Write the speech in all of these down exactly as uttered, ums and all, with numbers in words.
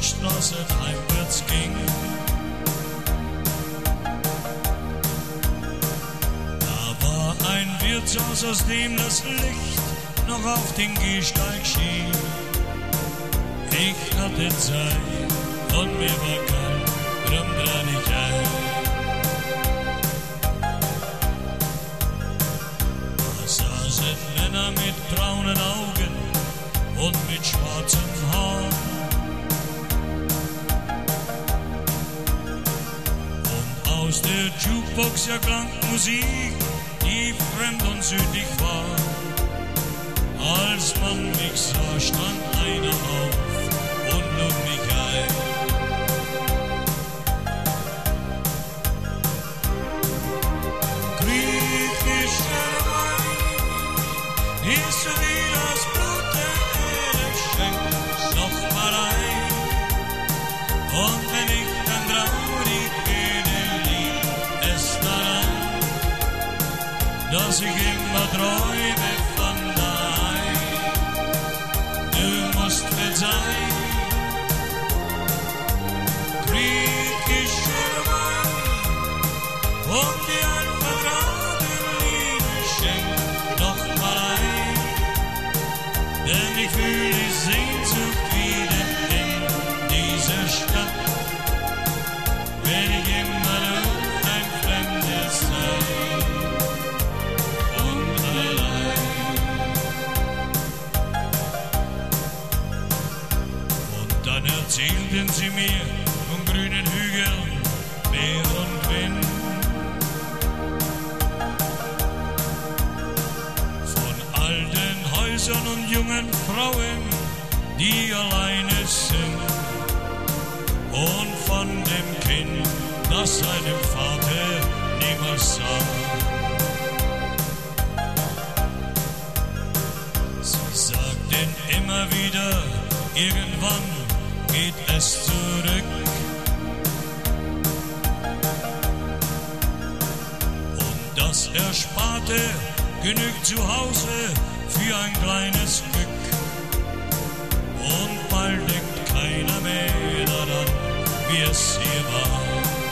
Hauptstraße heimwärts ging. Da war ein Wirtshaus, aus dem das Licht noch auf den Gehsteig schien. Ich hatte Zeit und mir war kalt, drum trat ich ein. Da saßen Männer mit braunen Augen und mit schwarzem Haar. Und aus der Jukebox erklang Musik, die fremd und südlich war. Als man mich sah, stand einer auf und lud mich ein. Griechischer Wein ist wie das Blut der Erde, schenkt noch mal ein. Und wenn ich dann traurig werde, liegt es daran, dass ich immer träume von daheim. Du musst verzeihen, griechischer Wein und die anvertraute Liebe schenkt noch mal ein. Denn ich fühle die Sehnsucht wieder in dieser Stadt, wenn ich immer nur ein Fremder sei und allein. Und dann erzählten sie mir von grünen Hügeln, Meer und Wind, von alten Häusern und jungen Frauen, die alleine sind, und von dem Kind, das seinen Vater niemals sah. Sie sagten immer wieder, irgendwann geht es zurück. Und das Ersparte genügt zu Hause für ein kleines Glück. Und bald denkt keiner mehr daran, wie es hier war.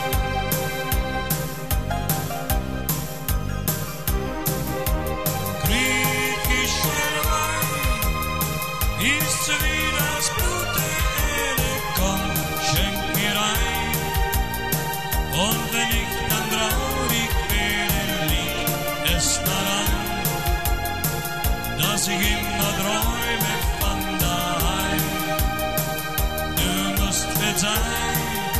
Griechischer Wein ist wie das Blut der Erde, komm, schenk mir ein. Und wenn ich dann traurig werde, liegt es daran, dass ich immer träume von daheim. Du musst verzeihen,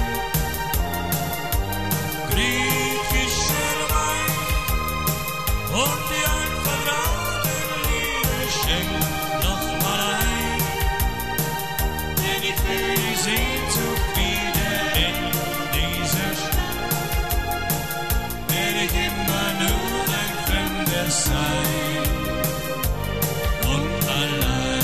griechischer Wein und die anvertraute Liebe schenkt noch mal ein. Denn ich fühle die Sehnsucht wieder in dieser Stadt, werde ich immer nur ein Fremder sein und allein.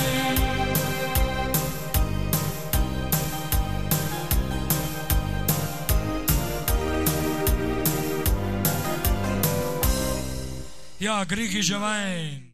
Ja, griechischer Wein.